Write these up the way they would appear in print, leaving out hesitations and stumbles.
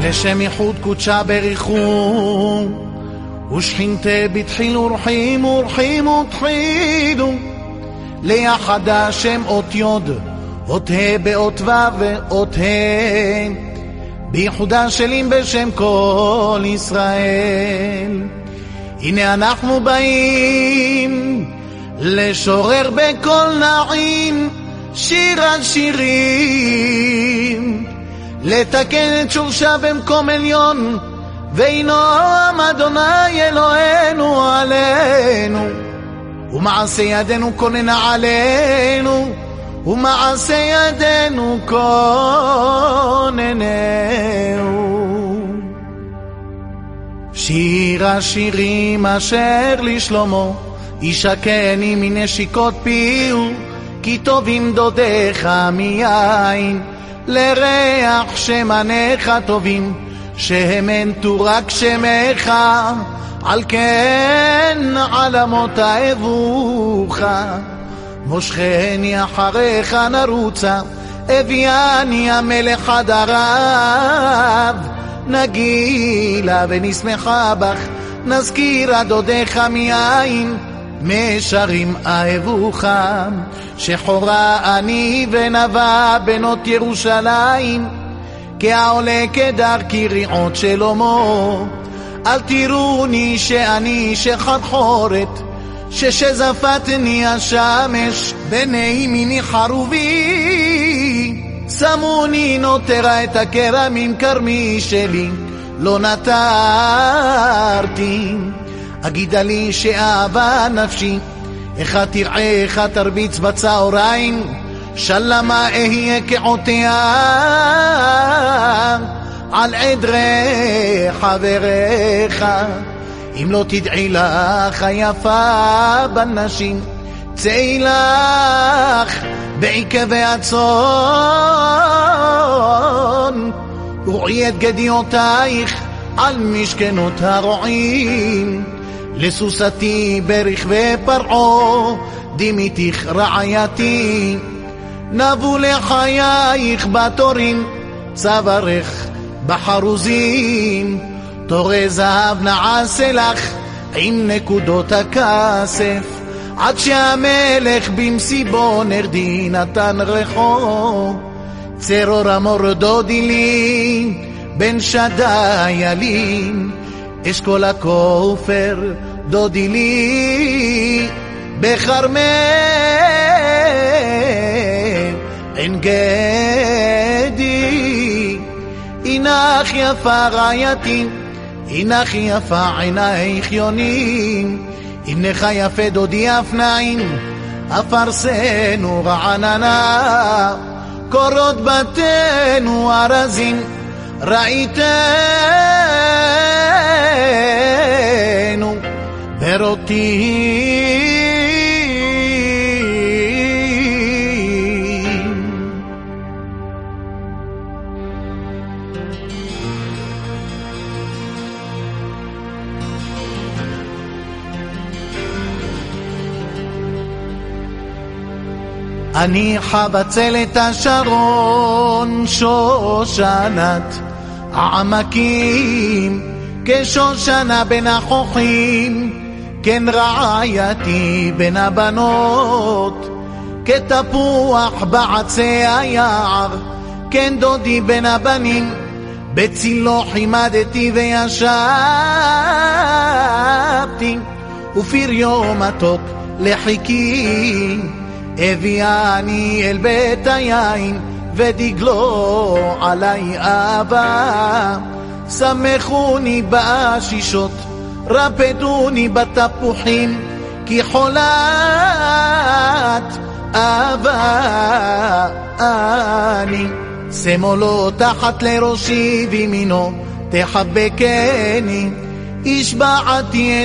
לשם ייחוד קודשה בריחו, ושכינתה בתחילו ורחים ורחים ותחידו, ליחד השם אות יוד, אות ה' באות ו' ואות ה', בייחודה שלים בשם כל ישראל. הנה אנחנו באים לשורר בכל נעים שיר השירים, לתקן את שורשה במקום עליון, וינום אדוני אלוהינו עלינו, ומעשה ידינו כוננה עלינו, ומעשה ידינו כוננהו. שיר השירים אשר לשלמה, ישקני מנשיקות פיהו, כי טובים דודיך מיין, לריח שמניך טובים, שהמנתו רק שמך, על כן עלמות אהבוך. מושכני אחריך נרוצה, הביאני המלך עד הרב, נגילה ונשמחה בך, נזכיר דודיך מיין, משרים אהבוך. שחורה אני ונבה בנות ירושלים, כי העולה כדר קריעות שלמה. אל תראוני שאני שחרחורת, שזפתני השמש בני מיני חרובי. שמוני נותרה את הכרמים כרמי שלי, לא נתרתי. אגידה לי שאהבה נפשי, איך תראה איך תרביץ בצהריים, שלמה אהיה כעותיה על עדרי חבריך. אם לא תדעי לך היפה בנשים, צאי לך בעקבי הצאן, רועי את גדיותייך על משכנות הרועים. לסוסתי ברכבי פרעו, דימיתיך רעייתי, נבו לחייך בתורים, צווארך בחרוזים. תורי זהב נעשה לך עם נקודות הכסף, עד שהמלך במסיבו נרדי נתן ריחו. צרור המור דודי לי, בן שדי ילין, אשכול הכופר דודי לי, בחרמל עין גדי. אינך יפה רעייתי, אינך יפה עינייך יונים, אינך יפה דודי אפניים, אפרסנו רעננה, קורות בתינו ארזים, ראיתנו ברותי. אני חבצלת השרון, שושנת העמקים, כשושנה בין החוכים, כן רעייתי בין הבנות, כתפוח בעצי היער, כן דודי בין הבנים, בצילו חימדתי וישבתי, ופריו מתוק לחיקי. הביאני אל בית היין, ודגלו עלי אהבה. שמחוני באשישות, רפדוני בתפוחים, כי חולת אהבה אני. שמאלו תחת לראשי וימינו תחבקני, השבעתי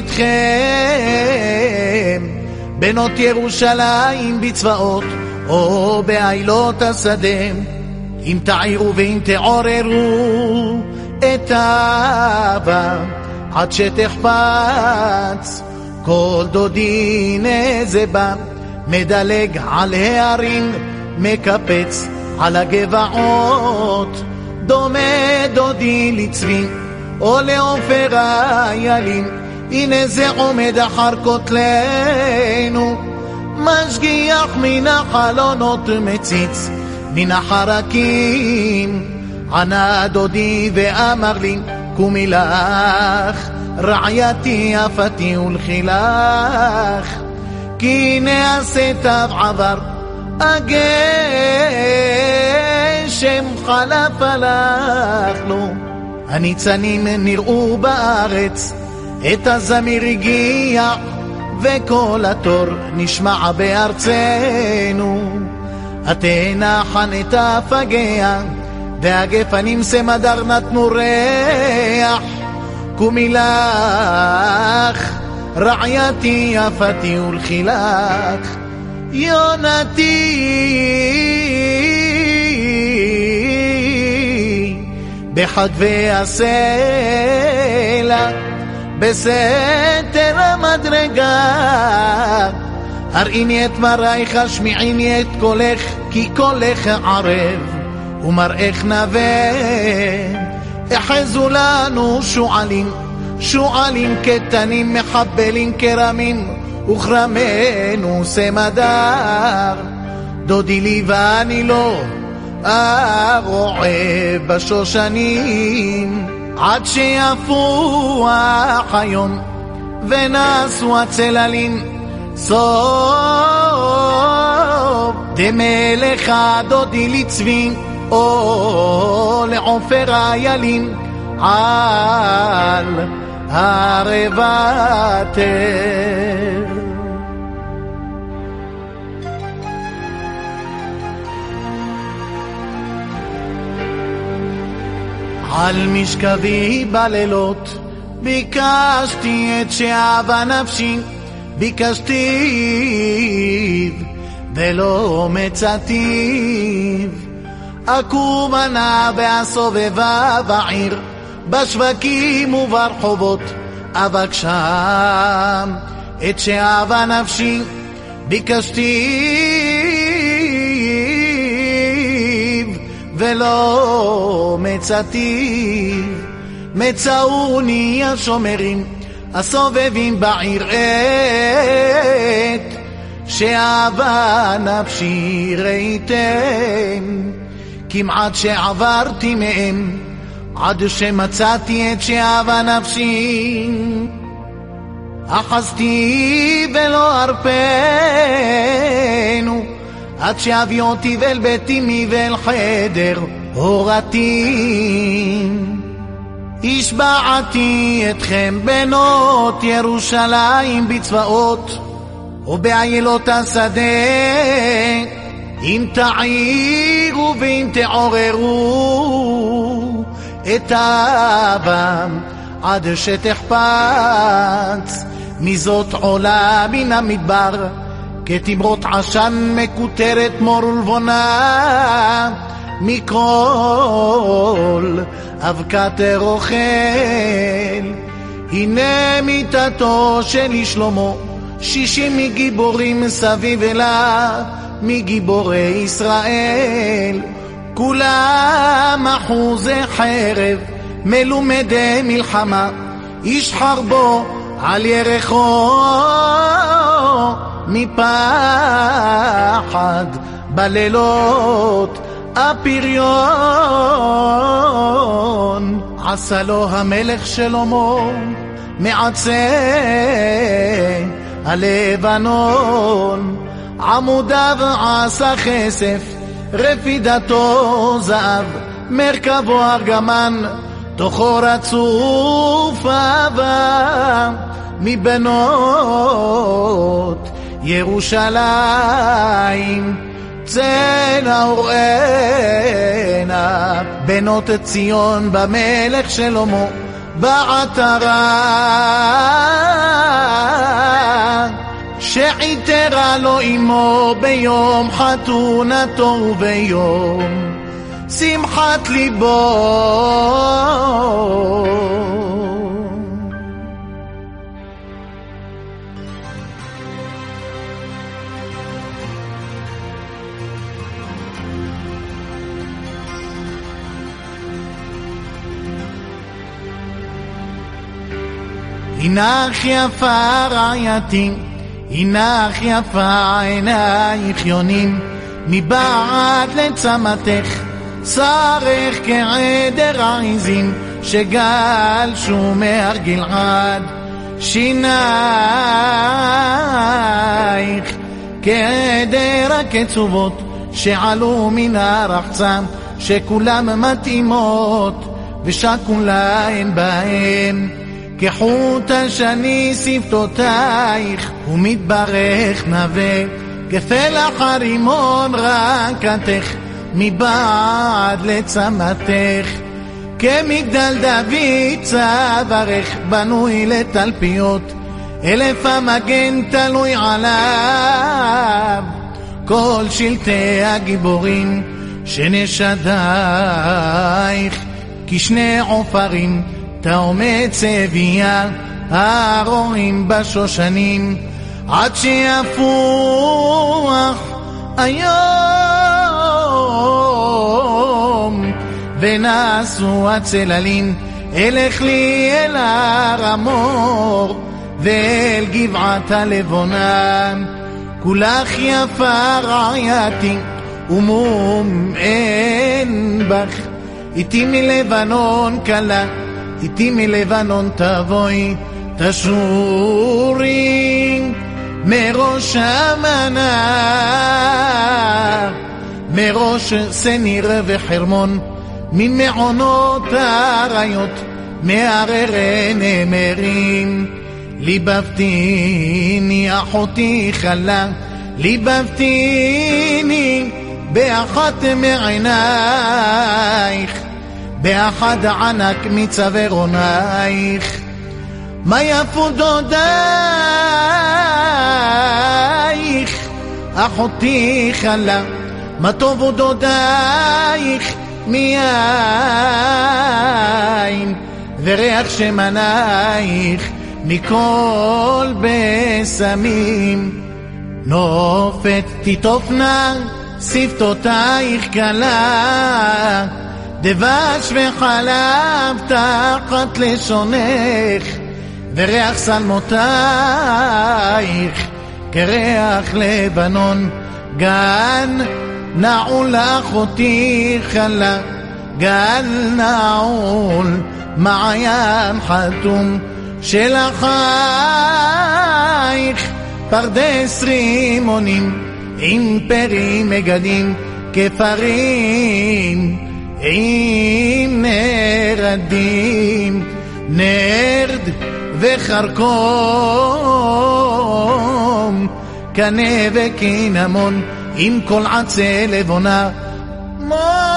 אתכם בנות ירושלים בצבאות או בעילות השדה. אם תעירו ואם תעוררו את האהבה, עד שתחפץ כל דודי נזבה, מדלג על הערים, מקפץ על הגבעות, דומה לדודי לצבי או לעופר איילים, הנה זה עומד אחר כותלנו, משגיח מן החלונות מציץ מן החרקים. ענה דודי ואמר לי, קומי לך רעייתי יפתי ולחילך, כי הנה הסתיו עבר הגשם חלף הלך לו, הניצנים נראו בארץ, את הזמיר הגיע וכל התור נשמע בארצנו. התאנה חנתה פגע והגפנים סמדר נתנו ריח, קומי לך רעייתי יפתי ולחילך, יונתי בחגבי הסלע בסתר המדרגה, הראיני את מראיך השמיעיני את קולך, כי קולך ערב ומראיך נווה. החזו לנו שועלים, שועלים קטנים מחבלים כרמים, וכרמנו סמדר. דודי לי ואני לא ארועה בשושנים, עד שיפוח היום ונסו הצללים, סוף דמלך דודי לצבי או לעופר איילים, על הרבתר. על משכבי בלילות ביקשתי את שאהבה נפשי, ביקשתי ולא מצאתי, אקומה נא והסובבה בעיר, בשווקים וברחובות אבקשה את שאהבה נפשי, ביקשתי ולא מצאתי. מצאוני השומרים הסובבים בעיר את שאהבה נפשי ראיתם, כמעט שעברתי מהם עד שמצאתי את שאהבה נפשי, אחזתי ולא ארפנו, עד שאביא אותי ואל ביתי ואל חדר הורתי. השבעתי אתכם בנות ירושלים בצבאות ובעיילות השדה, אם תעירו ואם תעוררו את אבם עד שתחפץ, מזאת עולה מן המדבר כתמרות עשן מקוטרת מור ולבונה, מכל אבקת רוכל. הנה מיטתו של שלמה, 60 מגיבורים סביב אליו, מגיבורי ישראל, כולם אחוזי חרב מלומדי מלחמה, איש חרבו על ירחו מפחד בלילות הפריון. עשה לו המלך שלמה מעצי הלבנון, עמודיו עשה כסף, רפידתו זהב, מרכבו ארגמן, תוכו רצוף אהבה, מבנות ירושלים צנע וראנה, בנות ציון במלך שלמה בעטרה, שעיתרה לו אמו ביום חתונתו וביום שמחת ליבו. הנך יפה רעייתי, הנך יפה עינייך יונים, מבעד לצמתך שרך כעדר העזים שגלשו מהר גלעד. שינייך כעדר הקצובות שעלו מן הרחצה, שכולם מתאימות ושקולה אין בהן, כחוט השני שפתותייך ומתברך נווה, כפלח הרימון רקתך מבעד לצמתך, כמגדל דוד צווארך בנוי לתלפיות, אלף המגן תלוי עליו, כל שלטי הגיבורים שנשדייך כשני עופרים, תאומי צביה הרועים בשושנים, עד שיפוח היום ונסו הצללים, אלך לי אל הרמור ואל גבעת הלבונה, כולך יפה רעייתי ומום אין בך, איתי מלבנון קלה, איתי מלבנון תבואי, תשורי מראש המנה, מראש סניר וחרמון, ממעונות האריות, מהררי נמרים, ליבבתיני אחותי חלה, ליבבתיני באחת מעינייך, באחד ענק מצווארונייך, מה יפו דודייך אחותי חלה, מה טובו דודייך מיין, וריח שמנייך מכל בסמים, נופת תיטופנה שפתותייך קלה, דבש וחלב תחת לשונך, וריח שלמותייך כריח לבנון, גן נעול אחותי חלה, גן נעול מעיין חתום שלחייך, פרדס רימונים עם פרים מגדים כפרים, עם נרדים נרד וחרקום, קנה וקינמון עם כל עצי לבונה, מור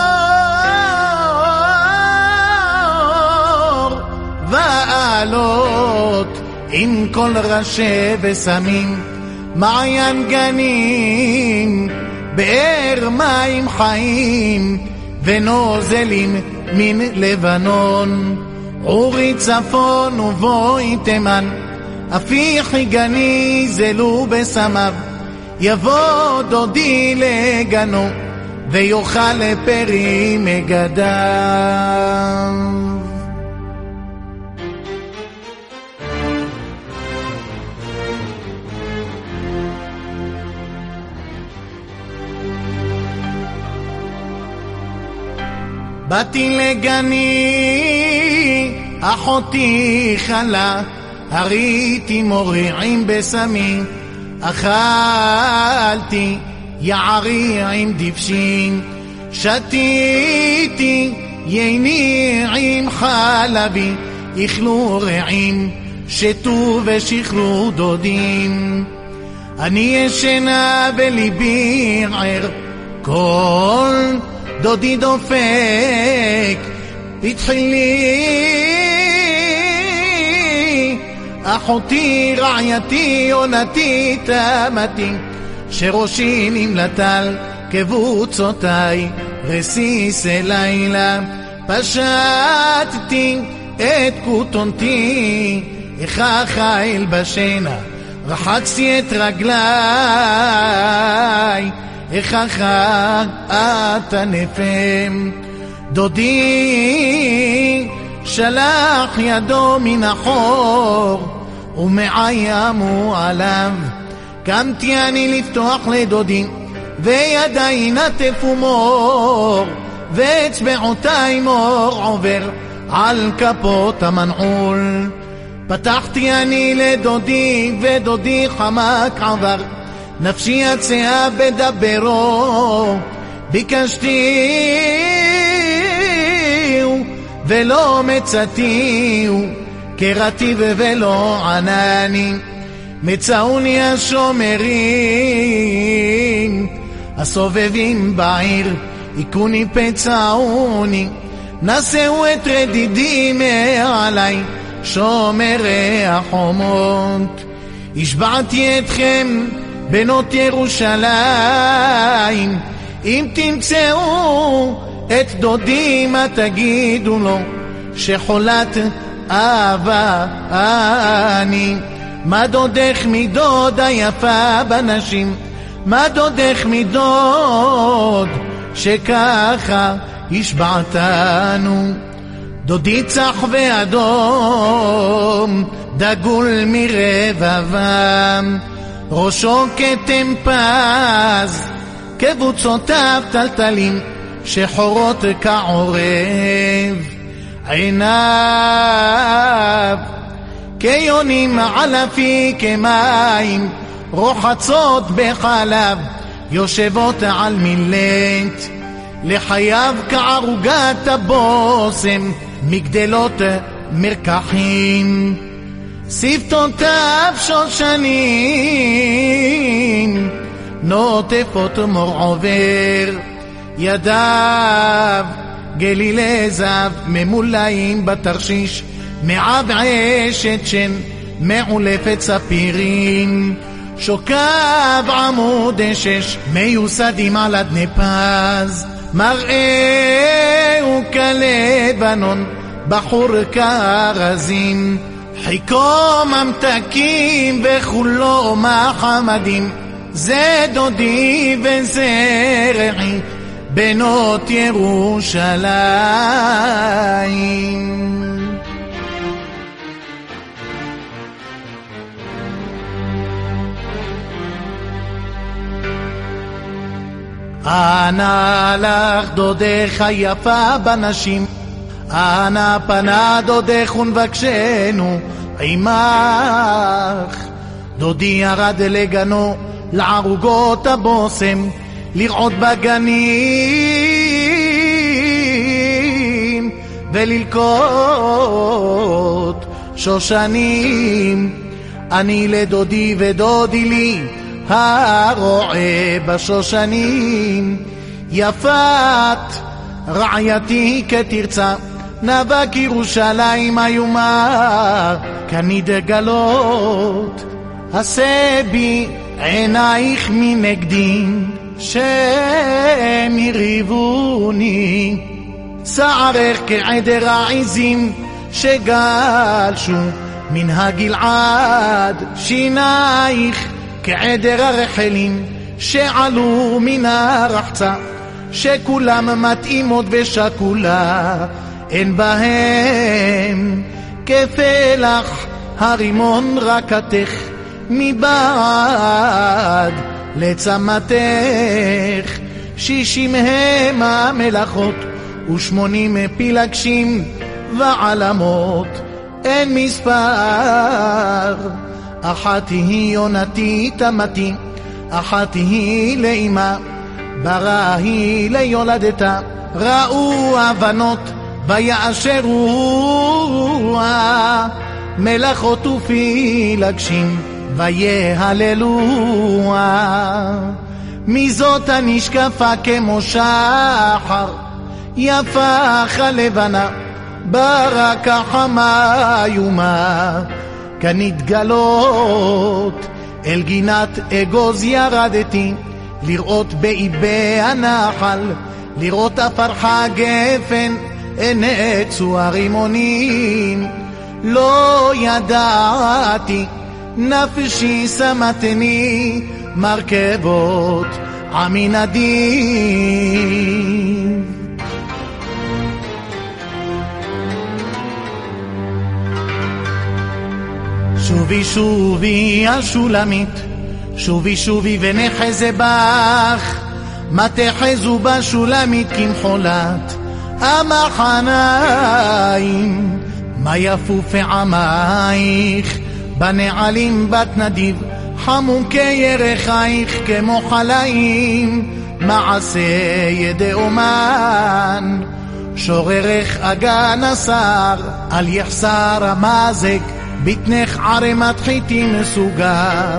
ועלות עם כל ראשי וסמים, מעיין גנים באר מים חיים, ונוזלים מן לבנון, עורי צפון ובואי תימן, הפיחי גני זלו בסמיו, יבוא דודי לגנו ויוכל לפרי מגדיו. באתי לגני אחותי חלה, הריתי מוריעים בסמים, אכלתי יערי עם דבשים, שתיתי ייני עם חלבי, איכלו רעים שתו ושחרו דודים, אני ישנה בליבי ער, כל דודי דופק התחילי, אחותי רעייתי עונתי תמתי, שראשי נמלטל כבוצותיי, רסיס לילה פשטתי את כותונתי, איכך אל בשינה רחצתי את רגליי, איכך את הנפם, דודי שלח ידו מן החור, ומאיימו עליו. קמתי אני לפתוח לדודי, וידיי נטפו מור, ואצבעותיי מור עובר על כפות המנעול. פתחתי אני לדודי, ודודי חמק עבר, נפשי יצאה בדברו. ביקשתי ולא מצאתי, קראתי ולא ענני. מצאוני השומרים הסובבים בעיר, הכוני פצעוני, נשאו את רדידי מעלי, שומרי החומות. השבעתי אתכם בנות ירושלים, אם תמצאו את דודי מה תגידו לו, שחולת אהבה אני. מה דודך מדוד היפה בנשים, מה דודך מדוד שככה השבעתנו. דודי צח ואדום, דגול מרבבם, ראשו כתם פז, קבוצותיו טלטלים, שחורות כעורב. עיניו כיונים עלפי כמים, רוחצות בחלב, יושבות על מילט. לחייו כערוגת הבוסם, מגדלות מרקחים. שפתותיו שושנים, נוטפות מור עובר. ידיו גלילי זהב, ממולאים בתרשיש, מעבעשת שן, מעולפת ספירים. שוקב עמוד אשש, מיוסדים על אדני פז, מראהו כלבנון, בחור כרזים. חיקו ממתקים וכולו מחמדים, זה דודי וזה רעי, בנות ירושלים. אנה לך דודך היפה בנשים, אנה פנה דודך ונבקשנו עמך. דודי ירד לגנו, לערוגות הבוסם, לרעות בגנים וללקוט שושנים. אני לדודי ודודי לי, הרועה בשושנים. יפת רעייתי כתרצה, נאבק ירושלים איומה כנדגלות. עשה בי עינייך מנגדי, שהם יריבוני. שערך כעדר העזים שגלשו מן הגלעד, שינייך כעדר הרחלים שעלו מן הרחצה, שכולם מתאימות ושקולה, אין בהם כפלח הרימון רקתך, מבעד לצמתך. 60 הם המלאכות ו80 פילגשים ועלמות, אין מספר. אחת היא יונתי תמתי, אחת היא לאמא, ברא היא ליולדתה. ראו הבנות ויאשרו מלאכות ופילגשים ויהללו. מזאת הנשקפה כמו שחר, יפה חלבנה ברכה חמה איומה. כנתגלות אל גינת אגוז ירדתי, לראות באיבי הנחל, לראות הפרחה גפן, נצו הרימונים. לא ידעתי נפשי שמתני, מרכבות עמי נדיב. שובי שובי השולמית, שובי שובי ונחזה בך, מה תחזו בשולמית כמחולת המחניים, מה יפוף עמייך בנעלים בת נדיב, חמוקי ירחייך כמו חלאים, מעשה ידי אומן, שוררך אגן השר, על יחסר המזק, בטנך ערמת חיטים מסוגר,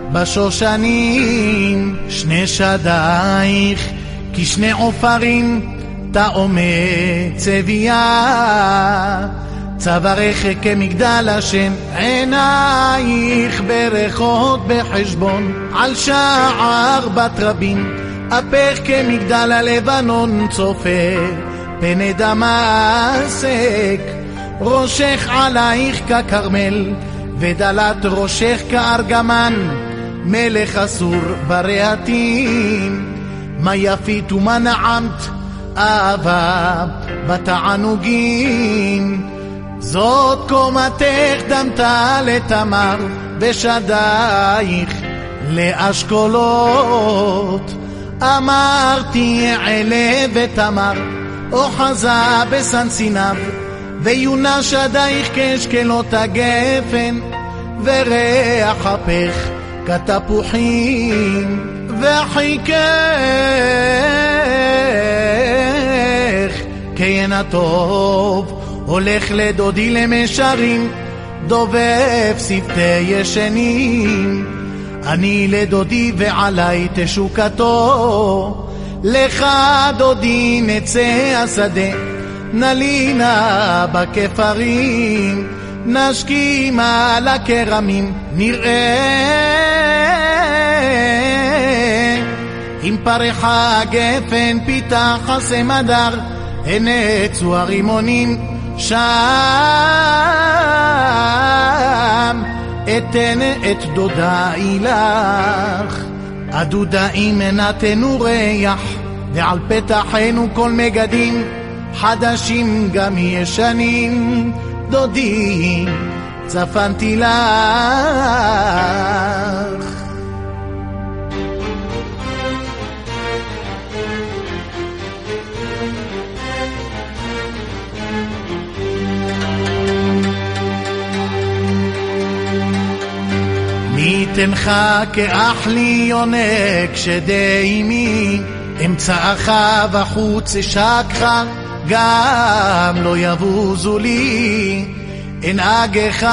בשושנים שני שדייך, כשני עופרים, תאומי צביה, צווארך כמגדל השם, עינייך ברכות בחשבון, על שער בת רבים, אפך כמגדל הלבנון צופה, פני דמשק, ראשך עלייך ככרמל, ודלת ראשך כארגמן, מלך אסור ברעתים, מה יפית ומה נעמת, אהבה בתענוגים, זאת קומתך דמתה לתמר, ושדייך לאשכולות, אמרתי עלה ותמר, אוחזה בסנסיניו, ויונה שדייך כאשכלות הגפן, וריח אפך כתפוחים, וחיכך כיין הטוב, הולך לדודי למשרים, דובב שפתי ישנים, אני לדודי ועלי תשוקתו, לך דודי נצא השדה, נלינה בכפרים, נשכים על הכרמים, נראה אם פרח הגפן פיתח הסמדר, הנצו הרימונים שם, אתן את דודאי לך, הדודאים נתנו ריח, ועל פתחנו כל מגדים, חדשים גם ישנים, דודי צפנתי לך. מי תנך כאח לי יונק שדי אמי, אמצעך וחוץ אשקך, גם לא יבוזו לי, אנהגך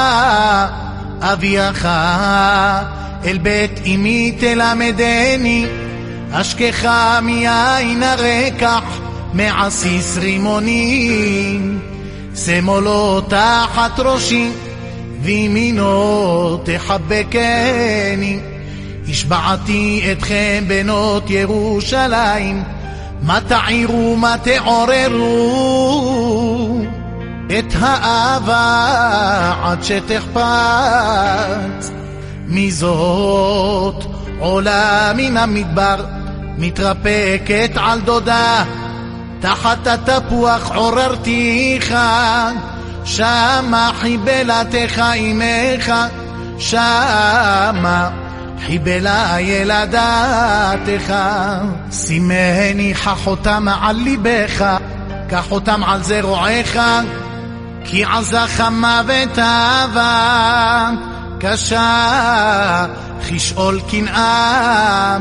אביך, אל בית אמי תלמדני, אשכך מיין הרקח, מעסיס רימוני, שמאלו תחת ראשי, וימינו תחבקני, השבעתי אתכם בנות ירושלים, מה תעירו מה תעוררו, את האהבה עד שתחפץ, מזאת עולה מן המדבר, מתרפקת על דודה, תחת התפוח עוררתיך, שמה חיבלתך אמך, שמה חיבלה ילדתך, שימני חחותם על ליבך, קחותם על זרועך, כי עזך מוות אהבה, קשה כשאול קנאה,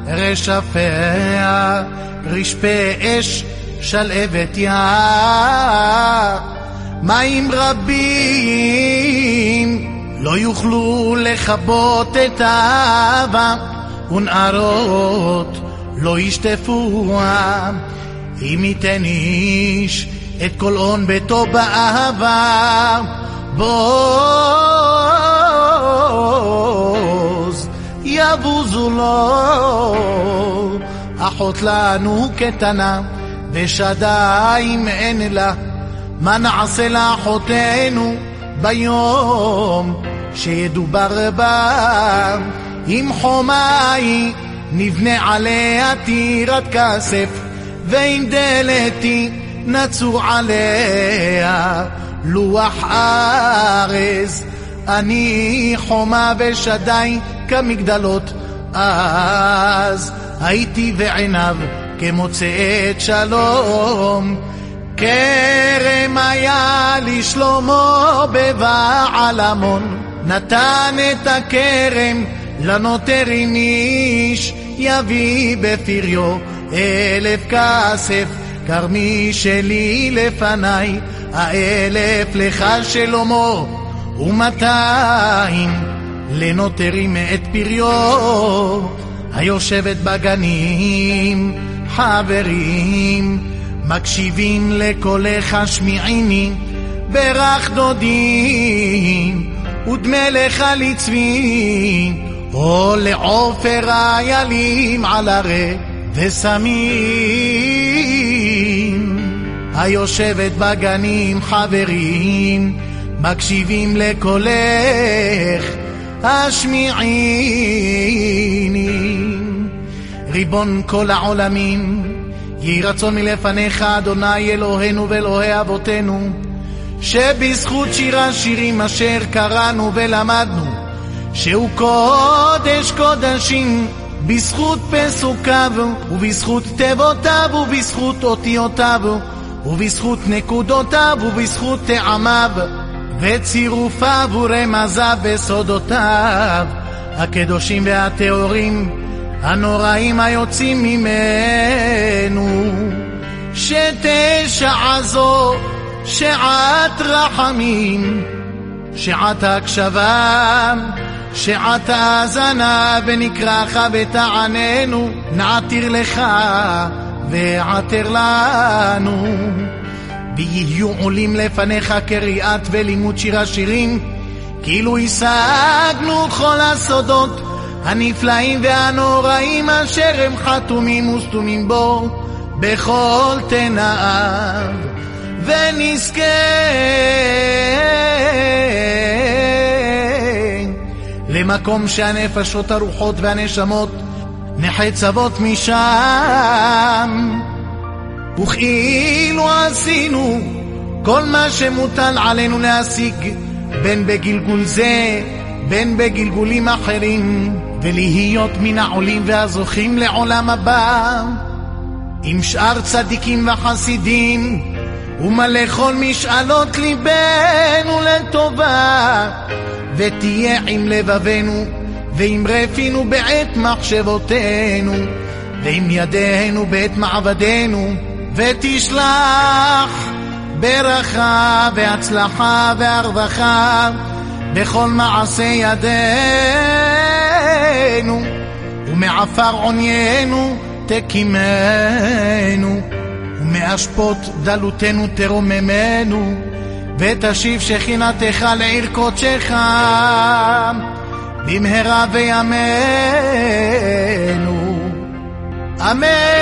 רשפיה רשפה אש שלהבת יא, מים רבים לא יוכלו לכבות את האהבה, ונערות לא ישטפו, אם ייתן איש את כל און ביתו באהבה, בוז יבוזו לו, אחות לנו קטנה ושדיים אין לה, מה נעשה לאחותנו ביום שידובר בה, אם חומה היא נבנה עליה טירת כסף, ואם דלתי נצור עליה לוח ארז, אני חומה ושדי כמגדלות, אז הייתי בעיניו כמוצאת שלום. כרם היה לשלמה בבעל עמון, נתן את הכרם לנותרים איש, יביא בפריו 1,000 כסף, כרמי שלי לפניי, 1,000 לך שלמה, ו200 לנותרים את פריו. היושבת בגנים חברים, מקשיבים לקולך שמיעיני, ברך דודים ודמי לך לצבי, או לעופר איילים על הרי וסמים. היושבת בגנים חברים, מקשיבים לקולך השמיעיני. ריבון כל העולמים, יהי רצון מלפניך אדוני אלוהינו ואלוהי אבותינו, שבזכות שיר השירים אשר קראנו ולמדנו, שהוא קודש קודשים, בזכות פסוקיו ובזכות תיבותיו ובזכות אותיותיו ובזכות נקודותיו ובזכות טעמיו וצירופיו ורמזיו וסודותיו הקדושים והטהורים הנוראים היוצאים ממנו, שתשעה זו שעת רחמים, שעת הקשבה, שעת האזנה, ונקראך ותעננו, נעתיר לך ועתר לנו. ויהיו עולים לפניך קריאת ולימוד שיר השירים, כאילו השגנו כל הסודות הנפלאים והנוראים אשר הם חתומים וסתומים בו בכל תנאיו, ונזכה למקום שהנפשות הרוחות והנשמות נחצבות משם. וכאילו עשינו כל מה שמוטל עלינו להשיג, בין בגלגול זה בין בגלגולים אחרים, ולהיות מן העולים והזוכים לעולם הבא עם שאר צדיקים וחסידים, ומלא כל משאלות ליבנו לטובה, ותהיה עם לבבנו ועם רפינו בעת מחשבותינו, ועם ידינו בעת מעבדנו, ותשלח ברכה והצלחה והרווחה בכל מעשה ידינו, ומעפר עוניינו תקימנו, ומאשפות דלותנו תרוממנו, ותשיב שכינתך לעיר קודשך במהרה בימינו, אמן.